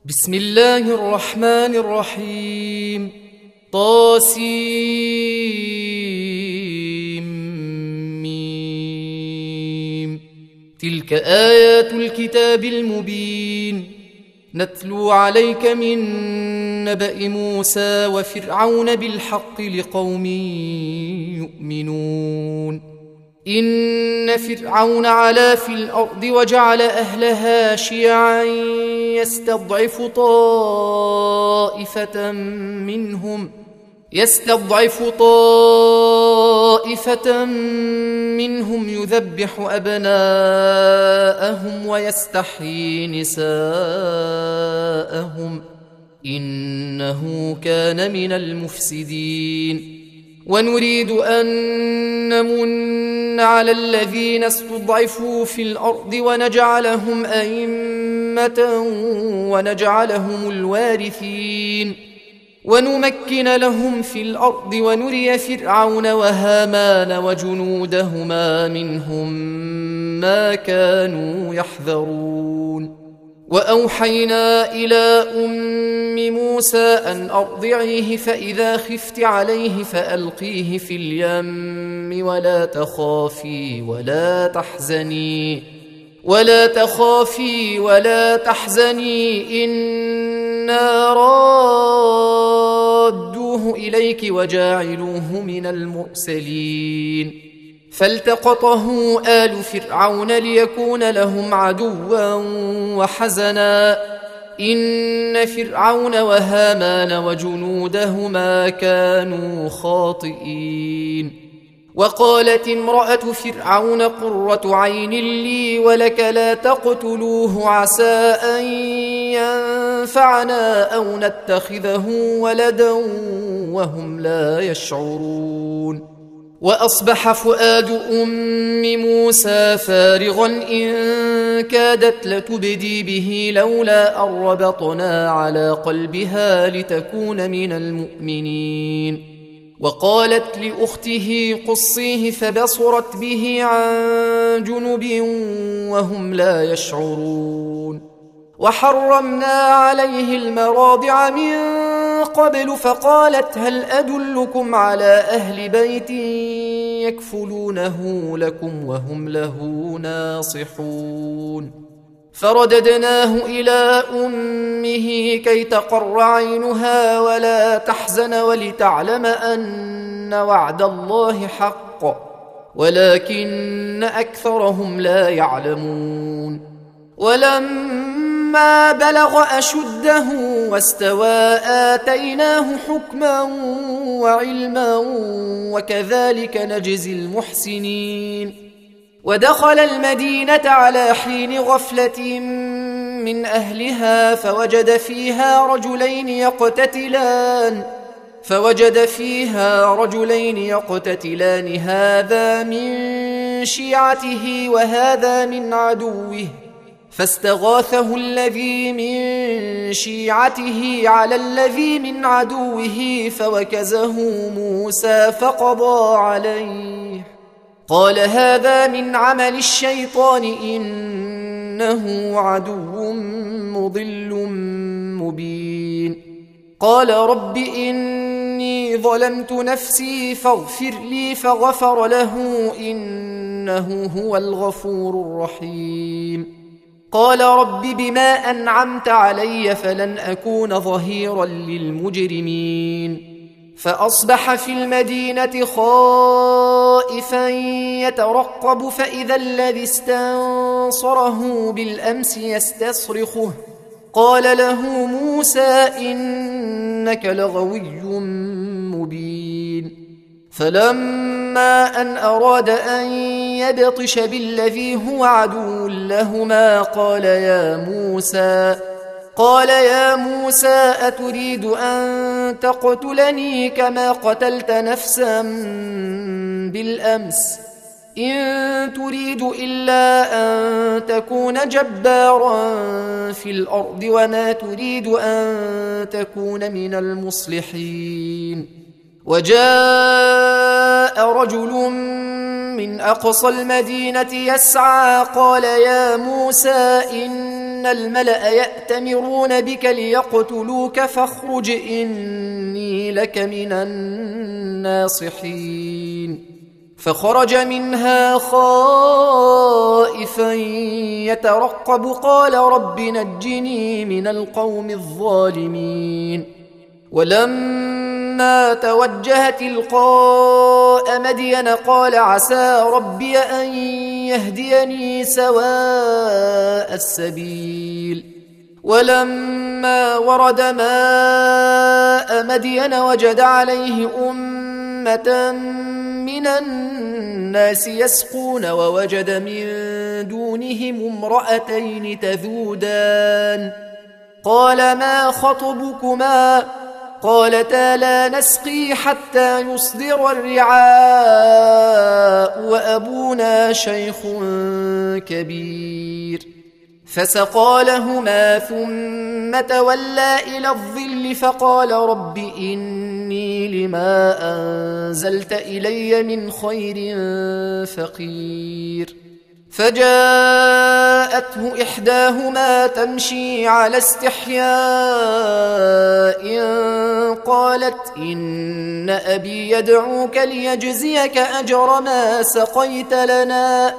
بسم الله الرحمن الرحيم. طاسيم. تلك آيات الكتاب المبين، نتلو عليك من نبأ موسى وفرعون بالحق لقوم يؤمنون. إن فرعون علا في الأرض وجعل أهلها شيعا يستضعف طائفة منهم يذبح أبناءهم ويستحيي نساءهم، إنه كان من المفسدين. ونريد أن نمن على الذين استضعفوا في الأرض ونجعلهم أئمة ونجعلهم الوارثين، ونمكن لهم في الأرض ونري فرعون وهامان وجنودهما منهم ما كانوا يحذرون. وأوحينا إلى أم موسى أن أرضعيه، فإذا خفت عليه فألقيه في اليم ولا تخافي ولا تحزني إنا رادوه إليك وجاعلوه من المرسلين. فالتقطه آل فرعون ليكون لهم عدوا وحزنا، إن فرعون وهامان وجنودهما كانوا خاطئين. وقالت امرأة فرعون قرة عين لي ولك لا تقتلوه عسى أن ينفعنا أو نتخذه ولدا وهم لا يشعرون. وأصبح فؤاد أم موسى فارغا إن كادت لتبدي به لولا أن ربطنا على قلبها لتكون من المؤمنين. وقالت لأخته قصيه فبصرت به عن جنب وهم لا يشعرون. وحرمنا عليه المراضع من قبل فقالت هل أدلكم على أهل بيت يكفلونه لكم وهم له ناصحون. فرددناه إلى أمه كي تقر عينها ولا تحزن ولتعلم أن وعد الله حق ولكن أكثرهم لا يعلمون. ولما بلغ أشده واستوى آتيناه حكما وعلما وكذلك نجزي المحسنين. ودخل المدينة على حين غفلة من أهلها فوجد فيها رجلين يقتتلان هذا من شيعته وهذا من عدوه، فاستغاثه الذي من شيعته على الذي من عدوه فوكزه موسى فقضى عليه. قال هذا من عمل الشيطان إنه عدو مضل مبين. قال رب إني ظلمت نفسي فاغفر لي فغفر له إنه هو الغفور الرحيم. قال رب بما أنعمت علي فلن أكون ظهيرا للمجرمين. فأصبح في المدينة خائفا يترقب فإذا الذي استنصره بالأمس يستصرخه. قال له موسى إنك لغوي مبين. فلما أن أراد أن يبطش بالذي هو عدو لهما قال يا موسى أتريد أن تقتلني كما قتلت نفسا بالأمس؟ إن تريد إلا أن تكون جبارا في الأرض وما تريد أن تكون من المصلحين. وجاء رجل من أقصى المدينة يسعى قال يا موسى إني إن الملأ يأتمرون بك ليقتلوك فاخرج إني لك من الناصحين. فخرج منها خائفا يترقب قال رب نجني من القوم الظالمين. ولما توجه تلقاء مدين قال عسى ربي أن يهديني سواء السبيل. ولما ورد ماء مدين وجد عليه أمة من الناس يسقون ووجد من دونهم امرأتين تذودان قال ما خطبكما قالتا لا نسقي حتى يصدر الرعاء وأبونا شيخ كبير. فسقى لهما ثم تولى إلى الظل فقال رب إني لما أنزلت إلي من خير فقير. فجاءته إحداهما تمشي على استحياء قالت إن أبي يدعوك ليجزيك أجر ما سقيت لنا.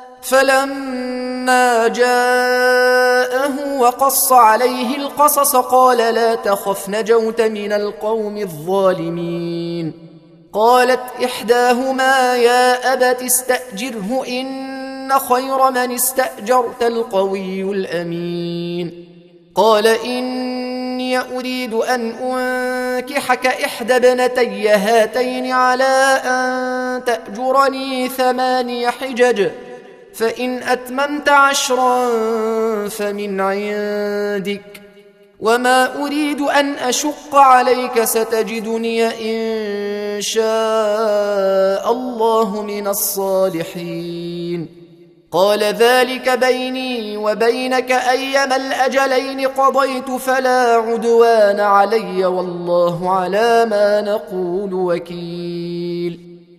فلما جاءه وقص عليه القصص قال لا تخف نجوت من القوم الظالمين. قالت إحداهما يا أبت استأجره إن خير من استأجرت القوي الأمين. قال إني أريد أن أنكحك إحدى ابنتي هاتين على أن تأجرني 8 حجج فإن أتممت 10 فمن عندك وما أريد أن أشق عليك ستجدني إن شاء الله من الصالحين. قال ذلك بيني وبينك أيما الأجلين قضيت فلا عدوان علي والله على ما نقول وكيل.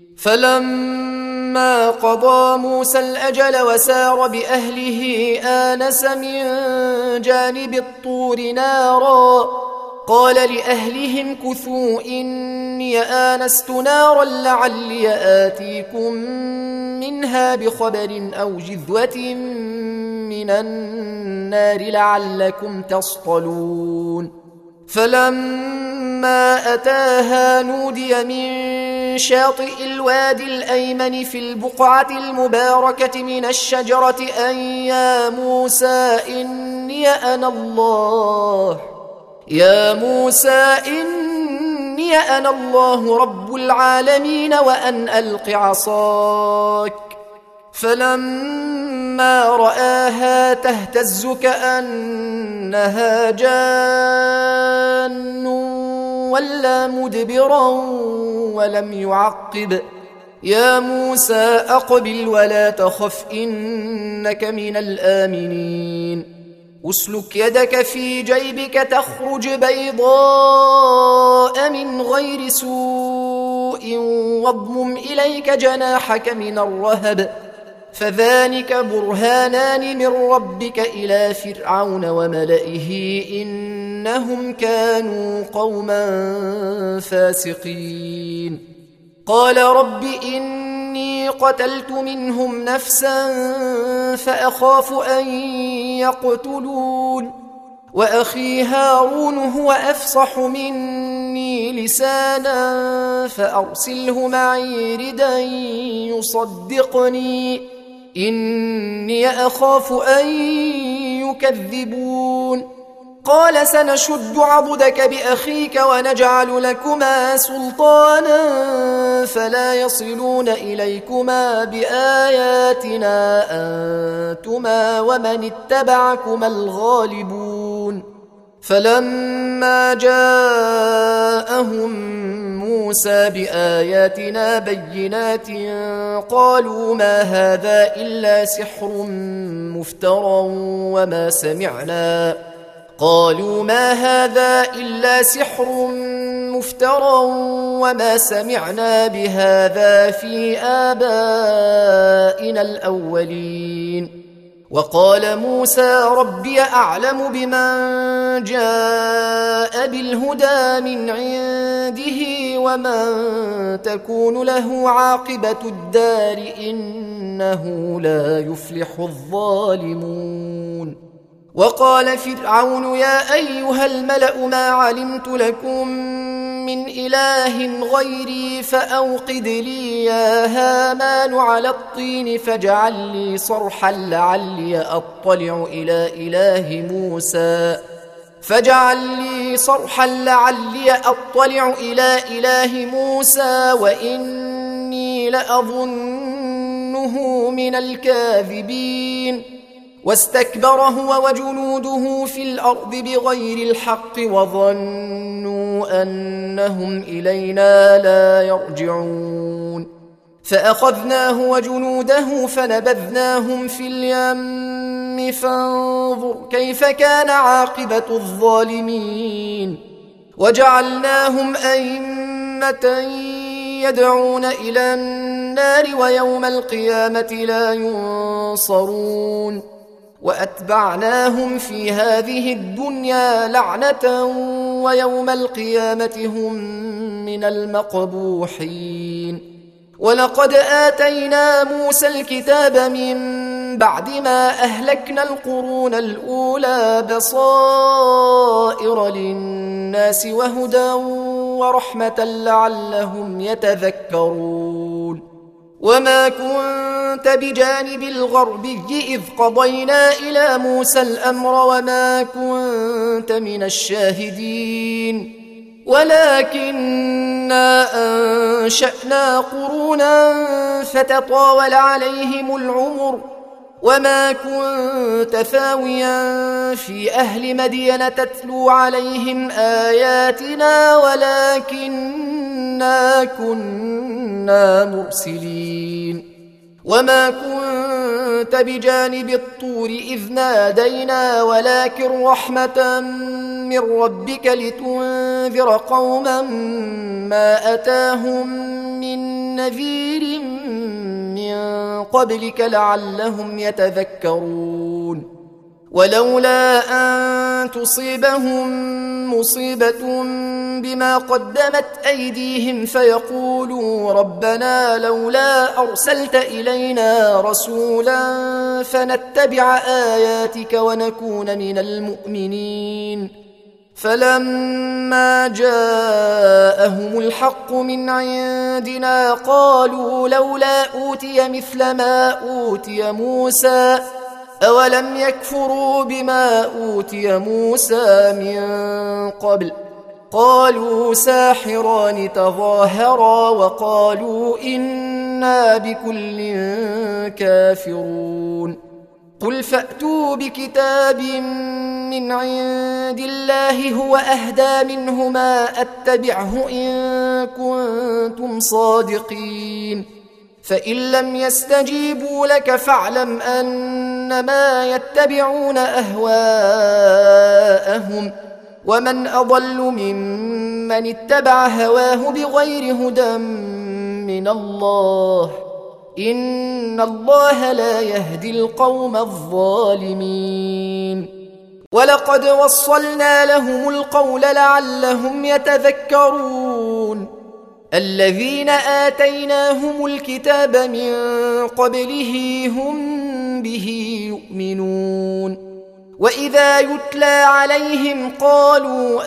فلما قضى موسى الأجل وسار بأهله آنس من جانب الطور نارا قال لأهلهم كثوا إني آنست نارا لعلي آتيكم منها بخبر أو جذوة من النار لعلكم تصطلون. فلما أتاها نودي من شاطئ الوادي الأيمن في البقعة المباركة من الشجرة أن يا موسى إني أنا الله رب العالمين وأن ألق عصاك. فلما رآها تهتز كأنها جان ولا مدبرا ولم يعقب. يا موسى أقبل ولا تخف إنك من الآمنين. أسلك يدك في جيبك تخرج بيضاء من غير سوء واضمم إليك جناحك من الرهب فذلك برهانان من ربك إلى فرعون وملئه إنهم كانوا قوما فاسقين. قال رب إني قتلت منهم نفسا فأخاف أن يقتلون وأخي هارون هو أفصح مني لسانا فأرسله معي ردا يصدقني إني أخاف أن يكذبون. قال سنشد عضدك بأخيك ونجعل لكما سلطانا فلا يصلون إليكما بآياتنا أنتما ومن اتبعكما الغالبون. فلما جاءهم موسى بآياتنا بينات قالوا ما هذا إلا سحر مفترى وما سمعنا بهذا في آبائنا الأولين. وقال موسى ربي أعلم بمن جاء بالهدى من عنده ومن تكون له عاقبة الدار إنه لا يفلح الظالمون. وقال فرعون يا أيها الملأ ما علمت لكم من إله غيري فأوقد لي يا هامان على الطين فاجعل لي صرحا لعلي أطلع إلى إله موسى وإني لأظنه من الكاذبين. واستكبر هو وجنوده في الأرض بغير الحق وظنوا أنهم إلينا لا يرجعون. فأخذناه وجنوده فنبذناهم في اليم فانظر كيف كان عاقبة الظالمين. وجعلناهم أئمة يدعون إلى النار ويوم القيامة لا ينصرون. وأتبعناهم في هذه الدنيا لعنة ويوم القيامة هم من المقبوحين. ولقد آتينا موسى الكتاب من بعد ما أهلكنا القرون الأولى بصائر للناس وهدى ورحمة لعلهم يتذكرون. وما كنت بجانب الغربي إذ قضينا إلى موسى الأمر وما كنت من الشاهدين ولكننا أنشأنا قرونا فتطاول عليهم العمر وما كنت ثاويا في أهل مدين تتلو عليهم آياتنا ولكننا كنا مرسلين. وما كنت بجانب الطور إذ نادينا ولكن رحمة من ربك لتنذر قوما ما أتاهم من نذير من قبلك لعلهم يتذكرون. ولولا أن تصيبهم مصيبة بما قدمت أيديهم فيقولوا ربنا لولا أرسلت إلينا رسولا فنتبع آياتك ونكون من المؤمنين. فلما جاءهم الحق من عندنا قالوا لولا أوتي مثل ما أوتي موسى أولم يكفروا بما أوتي موسى من قبل قالوا ساحران تظاهرا وقالوا إنا بكل كافرون. قل فأتوا بكتاب من عند الله هو أهدى منهما أتبعه إن كنتم صادقين. فإن لم يستجيبوا لك فاعلم أنما يتبعون أهواءهم ومن أضل ممن اتبع هواه بغير هدى من الله إن الله لا يهدي القوم الظالمين. ولقد وصلنا لهم القول لعلهم يتذكرون. الذين آتيناهم الكتاب من قبله هم به يؤمنون. وإذا يتلى عليهم قالوا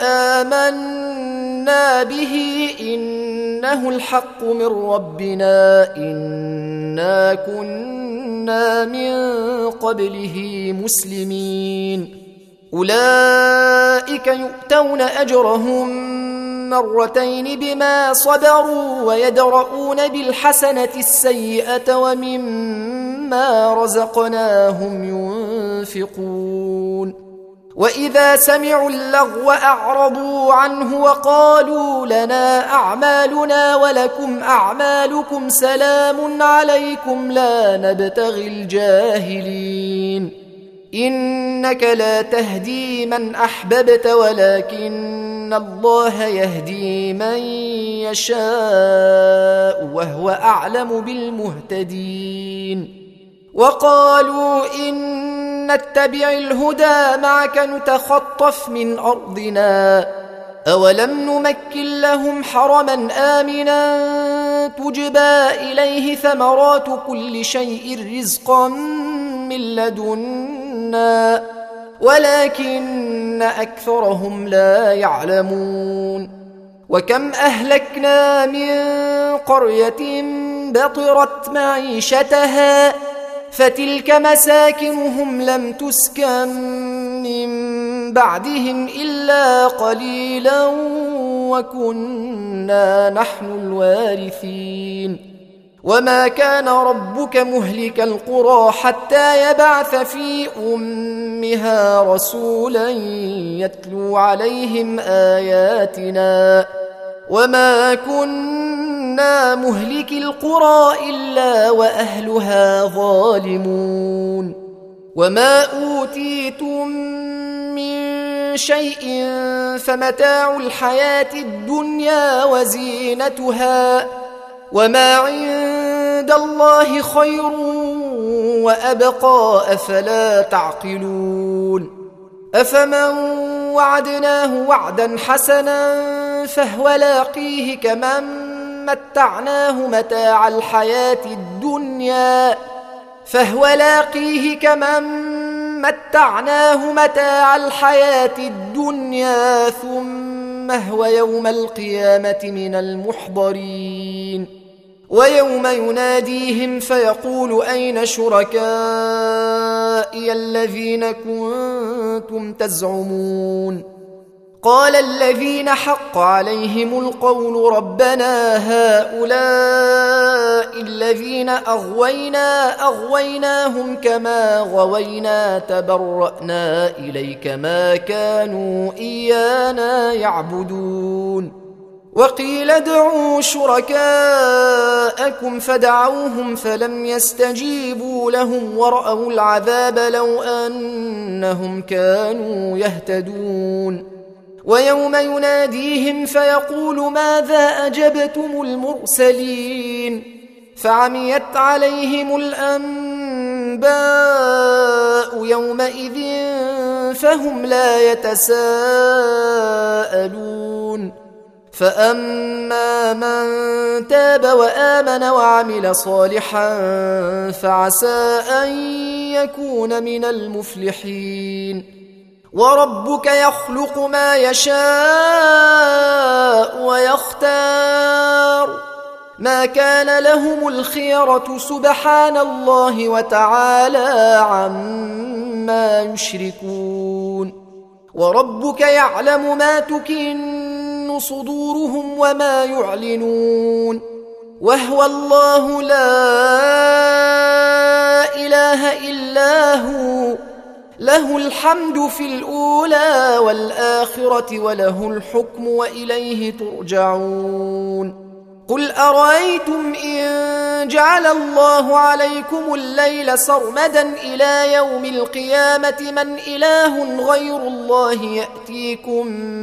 آمنا به إنه الحق من ربنا إنا كنا من قبله مسلمين. أولئك يؤتون أجرهم مرتين بما صبروا ويدرؤون بالحسنة السيئة ومما رزقناهم ينفقون. وإذا سمعوا اللغو أعرضوا عنه وقالوا لنا أعمالنا ولكم أعمالكم سلام عليكم لا نبتغي الجاهلين. إنك لا تهدي من أحببت ولكن الله يهدي من يشاء وهو أعلم بالمهتدين. وقالوا إن نتبع الهدى معك نتخطف من أرضنا أولم نمكن لهم حرما آمنا تجبى إليه ثمرات كل شيء رزقا من لدنا ولكن أكثرهم لا يعلمون وكم أهلكنا من قرية بطرت معيشتها فتلك مساكنهم لم تسكن من بعدهم إلا قليلا وكنا نحن الوارثين وما كان ربك مهلك القرى حتى يبعث في أمها رسولا يتلو عليهم آياتنا وما كنا مهلك القرى إلا وأهلها ظالمون وما أوتيتم من شيء فمتاع الحياة الدنيا وزينتها وما عند الله خير وأبقى أفلا تعقلون أفمن وعدناه وعدا حسنا فهو لاقيه كمن متعناه متاع الحياة الدنيا ثم هو يوم القيامة من المحضرين ويوم يناديهم فيقول أين شركائي الذين كنتم تزعمون قال الذين حق عليهم القول ربنا هؤلاء الذين أغويناهم كما غوينا تبرأنا إليك ما كانوا إيانا يعبدون وقيل ادعوا شركاءكم فدعوهم فلم يستجيبوا لهم ورأوا العذاب لو أنهم كانوا يهتدون ويوم يناديهم فيقول ماذا أجبتم المرسلين فعميت عليهم الأنباء يومئذ فهم لا يتساءلون فأما من تاب وآمن وعمل صالحا فعسى أن يكون من المفلحين وربك يخلق ما يشاء ويختار ما كان لهم الخيرة سبحان الله وتعالى عما يشركون وربك يعلم ما تكن صدورهم وما يعلنون وهو الله لا إله إلا هو له الحمد في الأولى والآخرة وله الحكم وإليه ترجعون قل أرأيتم إن جعل الله عليكم الليل سرمدا إلى يوم القيامة من إله غير الله يأتيكم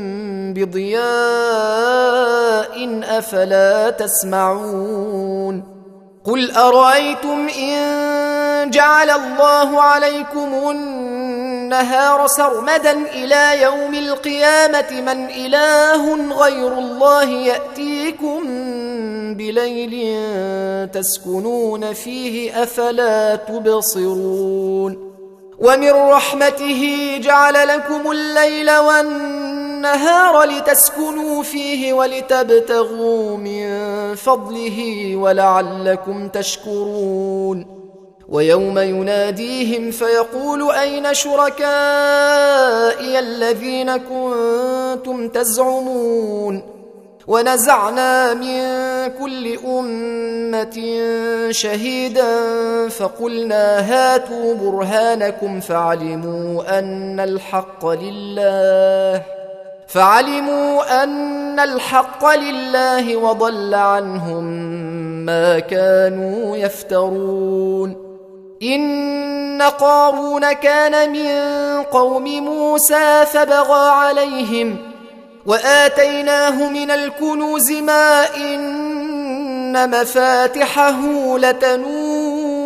بضياء أفلا تسمعون قل أرأيتم إن جعل الله عليكم النهار سرمدا إلى يوم القيامة من إله غير الله يأتيكم بليل تسكنون فيه أفلا تبصرون ومن رحمته جعل لكم الليل والنهار لتسكنوا فيه ولتبتغوا من فضله ولعلكم تشكرون ويوم يناديهم فيقول أين شركائي الذين كنتم تزعمون ونزعنا من كل أمة شهيدا فقلنا هاتوا برهانكم فعلموا أن الحق لله وضل عنهم ما كانوا يفترون إن قارون كان من قوم موسى فبغى عليهم وآتيناه من الكنوز ما إن مفاتحه لتنوء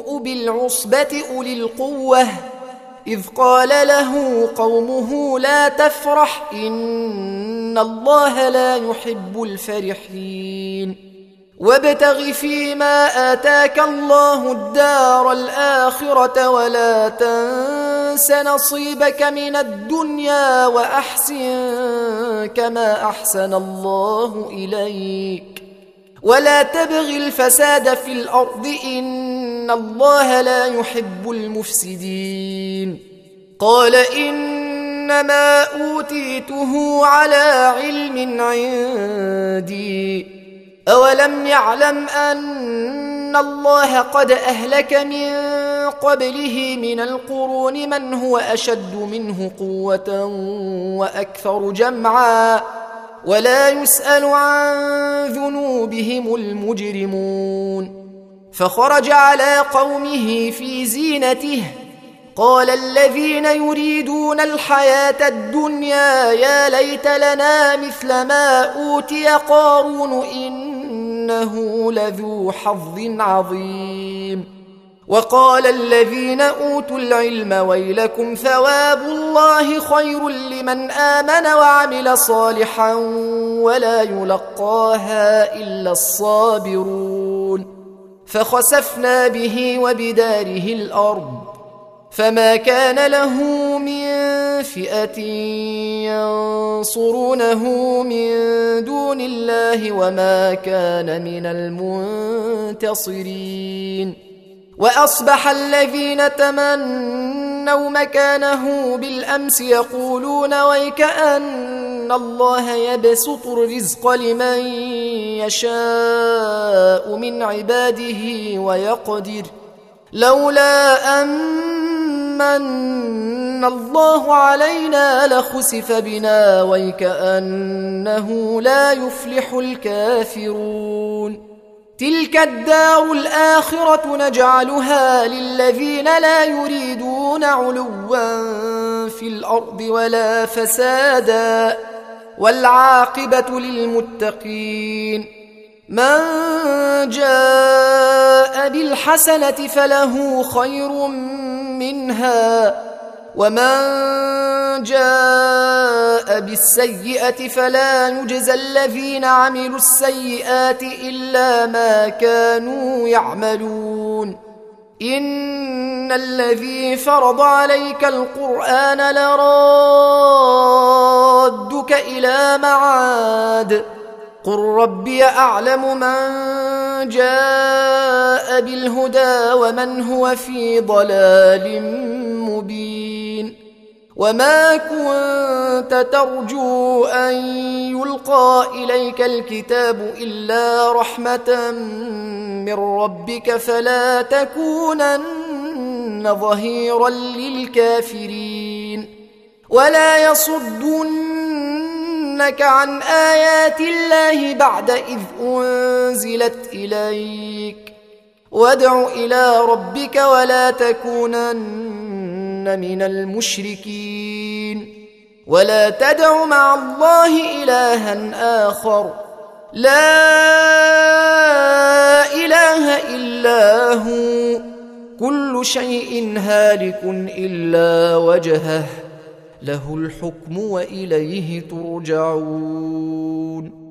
أولي العصبة أولي القوة إذ قال له قومه لا تفرح إن الله لا يحب الفرحين وابتغ فيما آتاك الله الدار الآخرة ولا تنس نصيبك من الدنيا وأحسن كما أحسن الله إليك ولا تبغ الفساد في الأرض إن الله لا يحب المفسدين قال إنما أوتيته على علم عندي أولم يعلم أن الله قد أهلك من قبله من القرون من هو أشد منه قوة وأكثر جمعا ولا يسأل عن ذنوبهم المجرمون فخرج على قومه في زينته قال الذين يريدون الحياة الدنيا يا ليت لنا مثل ما أوتي قارون إنه لذو حظ عظيم وقال الذين أوتوا العلم ويلكم ثواب الله خير لمن آمن وعمل صالحا ولا يلقاها إلا الصابرون فخسفنا به وبداره الأرض فما كان له من فئة ينصرونه من دون الله وما كان من المنتصرين وأصبح الذين تمنوا مكانه بالأمس يقولون ويكأن الله يبسط الرزق لمن يشاء من عباده ويقدر لولا أمن الله علينا لخسف بنا ويكأنه لا يفلح الكافرون تلك الدار الآخرة نجعلها للذين لا يريدون علوا في الأرض ولا فسادا والعاقبة للمتقين من جاء بالحسنة فله خير منها ومن جاء بالسيئة فلا يجزى الذين عملوا السيئات إلا ما كانوا يعملون إن الذي فرض عليك القرآن لرادك إلى معاد قل ربي أعلم من جاء بالهدى ومن هو في ضلال مبين وما كنت ترجو أن يلقى إليك الكتاب إلا رحمة من ربك فلا تكونن ظهيرا للكافرين ولا يصدنك عن آيات الله بعد إذ أنزلت إليك وادع إلى ربك ولا تكونن من المشركين ولا تدع مع الله إلها آخر لا إله إلا هو كل شيء هالك إلا وجهه له الحكم وإليه ترجعون